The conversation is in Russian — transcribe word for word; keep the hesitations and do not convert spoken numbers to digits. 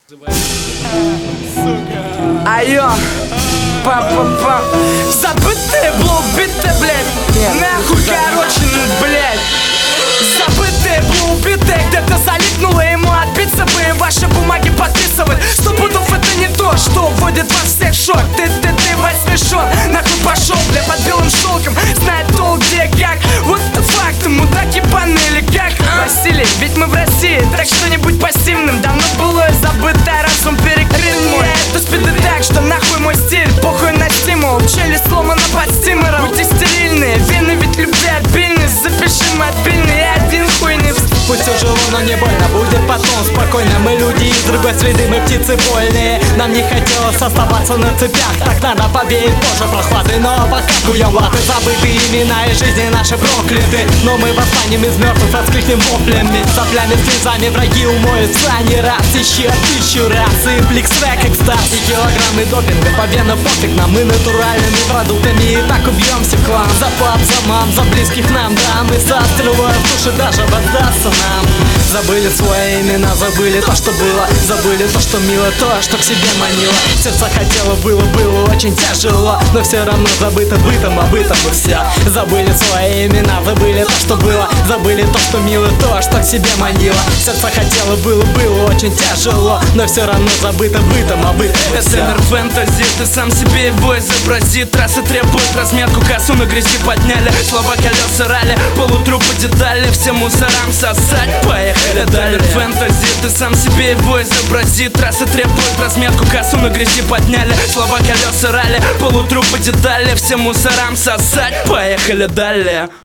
Айо, па-па-па. Забытые блубиты, блядь. Нахуй, короче, ну, блядь. Забытые блубиты. Где-то залипнуло ему отбиться бы. Ваши бумаги подписывать. Сто пудов это не то, что вводит вас всех в шок. Ты, ты, ты восьмишон. Нахуй пошел, бля, под белым шелком. Знает то, где, как. Вот это факты, мудак ебаный или как. Василий, ведь мы в России, так что не будь пассивным. Давно было забытое, разум перекрыт мой. Это спиды так, что нахуй мой стиль. Похуй на стимул, челюсть сломана под стимером. Будьте стерильные, вины ведь любви отбильны. Запиши мобильный, и один хуй не вст... Пусть тяжело, но не больно, будет потом спокойно. Мы люди из другой среды, мы птицы вольные. Нам не хотелось оставаться на цепях. Так надо повеять позже прохлады. Но пока куем латы, забытые имена и жизни наши прокляты. Но мы восстанем из мертвых, откликнем воплями. Соплями, слезами враги умоются не раз. Еще тысячу раз и блик свек, экстаз. И килограммы допинга, по венам пофиг нам. Мы натуральными продуктами и так убьемся в клан. За пап, за мам, за близких нам дам. И со стрелой в душе даже воздастся нам. Забыли свои имена, забыли то, что было. Забыли то, что мило, то, что к себе манило. Сердце хотело, было, было очень тяжело. Но все равно забыто бытом, а бытом и все. Забыли свои имена, забыли то, что было. Забыли то, что мило, то, что к себе манило. Сердце хотело, было, было очень тяжело. Но все равно забыто бытом, а бытом и все. Это мир фэнтези, ты сам себе его изобрази. Трасса требует разметку, кассу на грязи подняли. Слова колеса ралли, полутрупы детали. Всем мусорам сосать, поехали далее. Фэнтези, ты сам себе его изобрази. Трасса требует разметку, кассу на грязи подняли. Слова колеса ралли, полутрупы детали. Всем мусорам сосать, поехали далее.